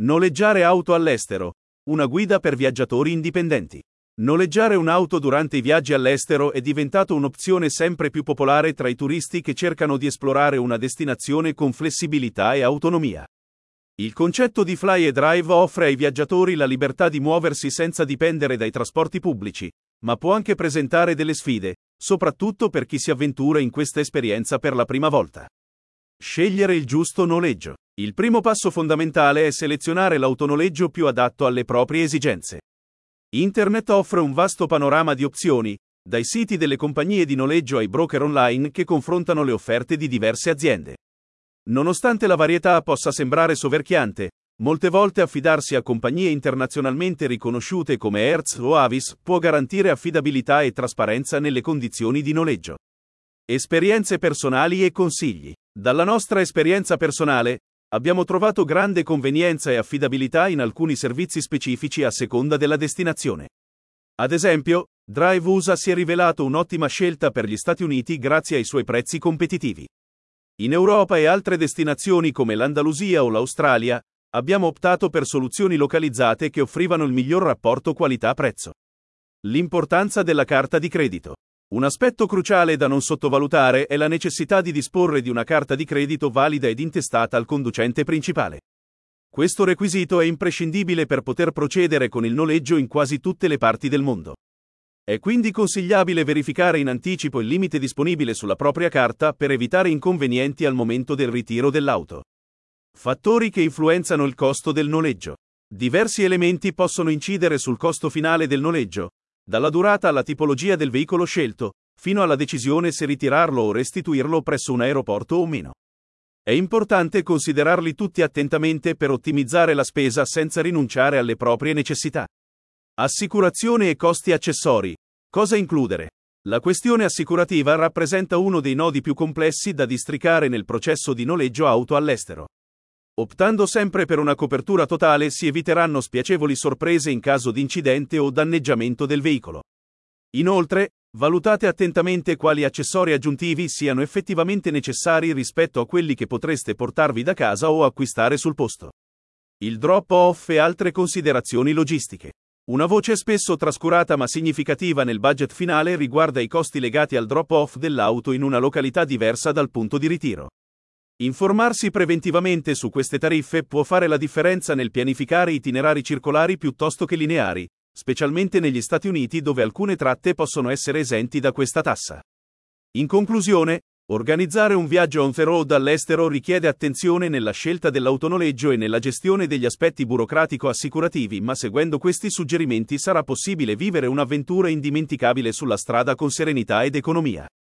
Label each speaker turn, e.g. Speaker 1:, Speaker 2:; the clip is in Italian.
Speaker 1: Noleggiare auto all'estero. Una guida per viaggiatori indipendenti. Noleggiare un'auto durante i viaggi all'estero è diventato un'opzione sempre più popolare tra i turisti che cercano di esplorare una destinazione con flessibilità e autonomia. Il concetto di Fly e Drive offre ai viaggiatori la libertà di muoversi senza dipendere dai trasporti pubblici, ma può anche presentare delle sfide, soprattutto per chi si avventura in questa esperienza per la prima volta. Scegliere il giusto noleggio. Il primo passo fondamentale è selezionare l'autonoleggio più adatto alle proprie esigenze. Internet offre un vasto panorama di opzioni, dai siti delle compagnie di noleggio ai broker online che confrontano le offerte di diverse aziende. Nonostante la varietà possa sembrare soverchiante, molte volte affidarsi a compagnie internazionalmente riconosciute come Hertz o Avis può garantire affidabilità e trasparenza nelle condizioni di noleggio. Esperienze personali e consigli. Dalla nostra esperienza personale, abbiamo trovato grande convenienza e affidabilità in alcuni servizi specifici a seconda della destinazione. Ad esempio, Drive USA si è rivelato un'ottima scelta per gli Stati Uniti grazie ai suoi prezzi competitivi. In Europa e altre destinazioni come l'Andalusia o l'Australia, abbiamo optato per soluzioni localizzate che offrivano il miglior rapporto qualità-prezzo. L'importanza della carta di credito. Un aspetto cruciale da non sottovalutare è la necessità di disporre di una carta di credito valida ed intestata al conducente principale. Questo requisito è imprescindibile per poter procedere con il noleggio in quasi tutte le parti del mondo. È quindi consigliabile verificare in anticipo il limite disponibile sulla propria carta per evitare inconvenienti al momento del ritiro dell'auto. Fattori che influenzano il costo del noleggio. Diversi elementi possono incidere sul costo finale del noleggio, dalla durata alla tipologia del veicolo scelto, fino alla decisione se ritirarlo o restituirlo presso un aeroporto o meno. È importante considerarli tutti attentamente per ottimizzare la spesa senza rinunciare alle proprie necessità. Assicurazione e costi accessori. Cosa includere? La questione assicurativa rappresenta uno dei nodi più complessi da districare nel processo di noleggio auto all'estero. Optando sempre per una copertura totale si eviteranno spiacevoli sorprese in caso di incidente o danneggiamento del veicolo. Inoltre, valutate attentamente quali accessori aggiuntivi siano effettivamente necessari rispetto a quelli che potreste portarvi da casa o acquistare sul posto. Il drop-off e altre considerazioni logistiche. Una voce spesso trascurata ma significativa nel budget finale riguarda i costi legati al drop-off dell'auto in una località diversa dal punto di ritiro. Informarsi preventivamente su queste tariffe può fare la differenza nel pianificare itinerari circolari piuttosto che lineari, specialmente negli Stati Uniti dove alcune tratte possono essere esenti da questa tassa. In conclusione, organizzare un viaggio on the road all'estero richiede attenzione nella scelta dell'autonoleggio e nella gestione degli aspetti burocratico-assicurativi, ma seguendo questi suggerimenti sarà possibile vivere un'avventura indimenticabile sulla strada con serenità ed economia.